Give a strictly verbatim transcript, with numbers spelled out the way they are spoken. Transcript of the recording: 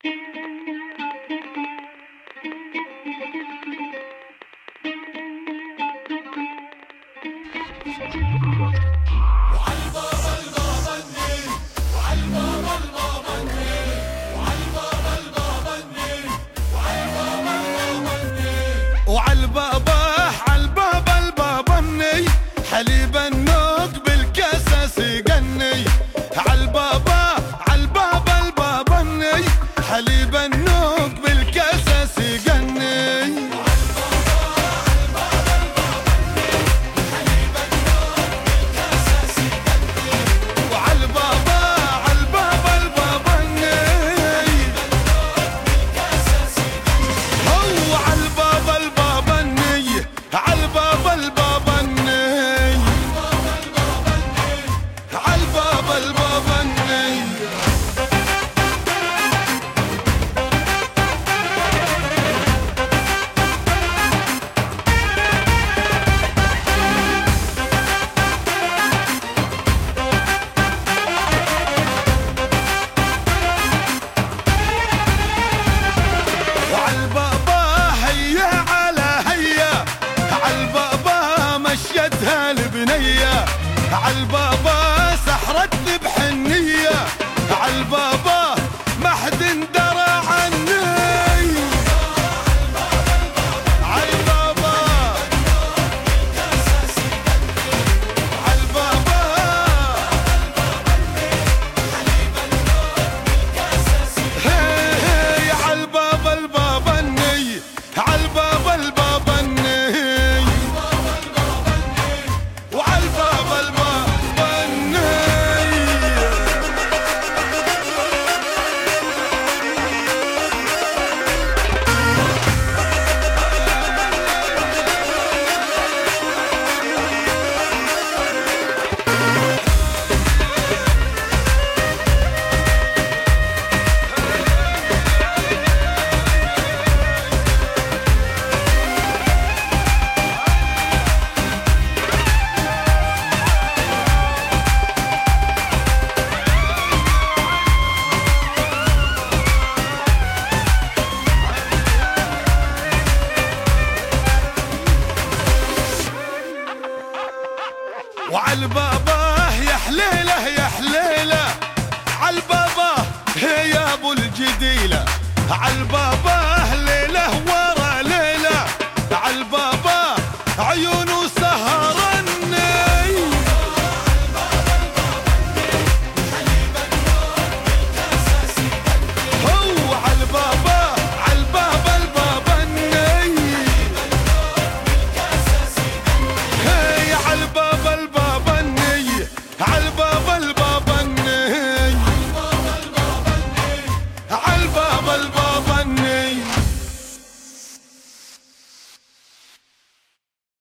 وعالبابا عالبابا البابني حليب النوق بالكاسة سيقني. عالبابا عالبابا البابني حليب النوق بالكاسة سيقني. وعالبابا عالبابا البابني هو عالبابا البابني عالبابا البابني عالبابا البابني. وعالبابا هيا على هيا عالبابا مشيتها البنية. عالبابا سحرتني بحنية. عالبابا ما حد درى عني. عالبابا عالبابا هي عالبابا البابني عالبابا البابني وعالبابا البابني. وعالبابا يا حليله يا حليله عالبابا هي ابو الجديله. عالبابا